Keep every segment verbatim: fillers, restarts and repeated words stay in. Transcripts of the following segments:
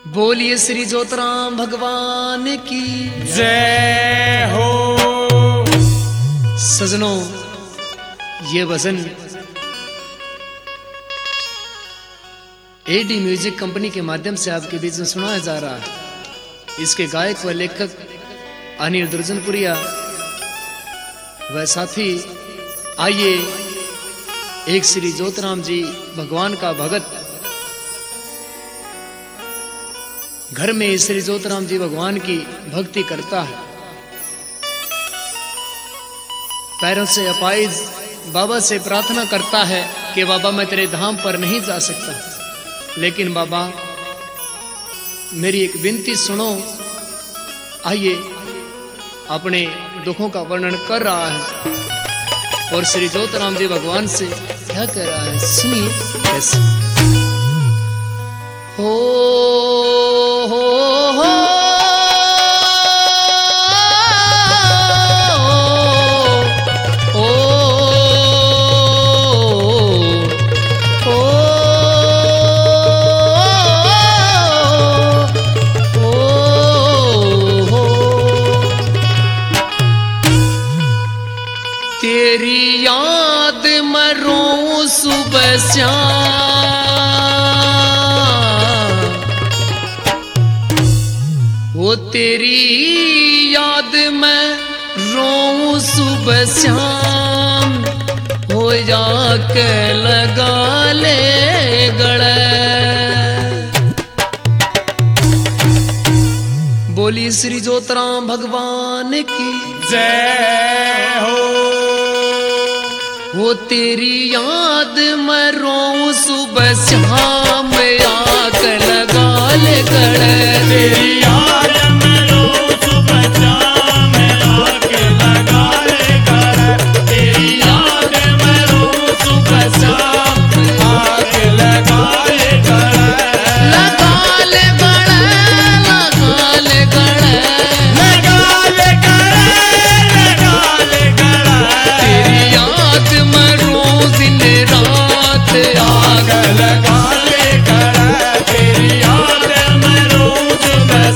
बोलिए श्री ज्योतिराम भगवान की जय हो। सजनों, ये भजन एडी म्यूजिक कंपनी के माध्यम से आपके बीच में सुनाया जा रहा है। इसके गायक व लेखक अनिल दुर्जनपुरिया व साथी। आइए एक श्री ज्योतिराम जी भगवान का भगत घर में श्री ज्योतिराम जी भगवान की भक्ति करता है। पैरों से अपाइज बाबा से प्रार्थना करता है कि बाबा मैं तेरे धाम पर नहीं जा सकता, लेकिन बाबा मेरी एक विनती सुनो। आइए अपने दुखों का वर्णन कर रहा है और श्री ज्योतिराम जी भगवान से क्या कह रहा है, सुनिए कैसे। हो हो हो तेरी याद मरूं सुबह शाम, वो तेरी याद में रोऊं सुबह शाम। हो जाके लगा ले गले। बोली श्री ज्योतिराम भगवान की जय हो। वो तेरी याद में रोऊं सुबह शाम, आके लगा ले गले। तेरी याद में रोऊं सुबह शाम, आके लगा ले गले। तेरी याद में रोऊं सुबह शाम, आके लगा ले गले। लगा ले गले, लगा ले गले, लगा ले गले, लगा ले गले। तेरी याद में रोज दिन रात आग आग लगा ले गले। तेरी याद में रोऊं सुबह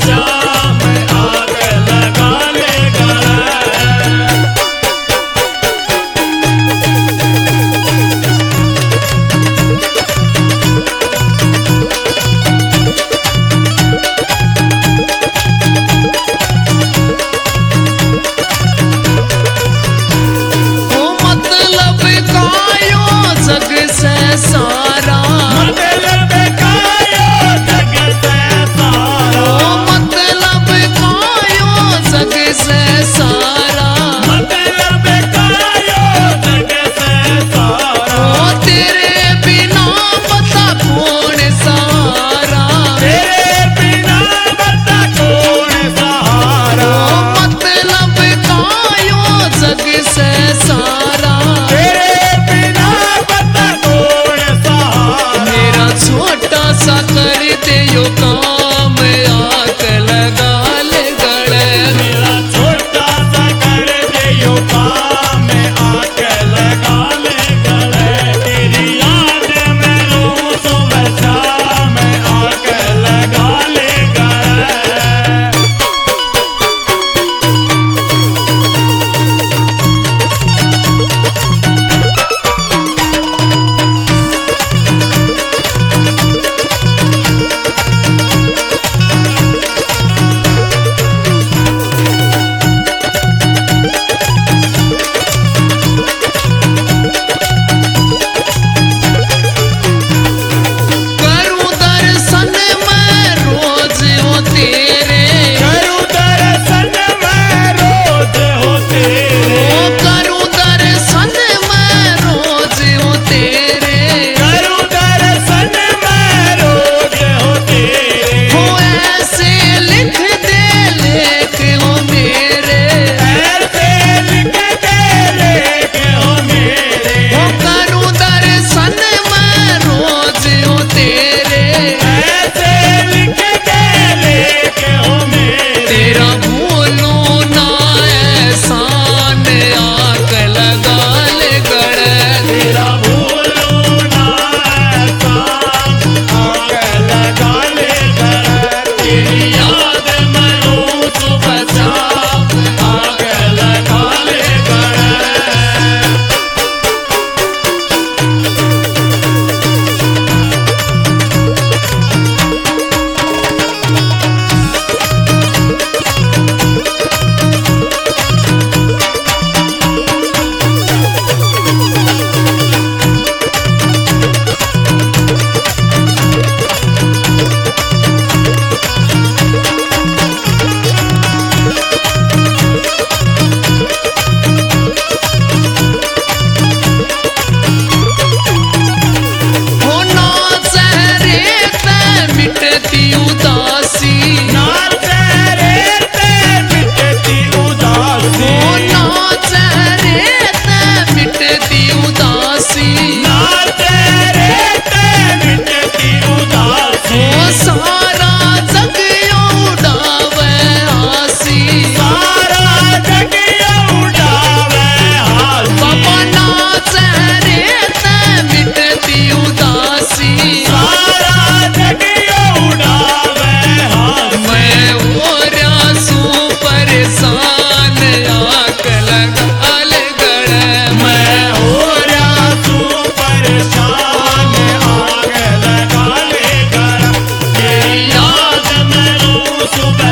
उदासी नाचे रे ते मिटती उदासी ओ नाचे रे ते मिटती उदासी नाचे रे ते मिटती उदासी ओ सारा जग उड़ावे हासी सारा जग उड़ावे हासी बाबा नाचे रे ते मिटती उदासी सारा जग उड़ावे हासी मैं ओरा सू परेशान आक लगा ले गड़े मैं हो रहा तू परेशान आग लगा ले गड़ा तेरी याद में रो सुबह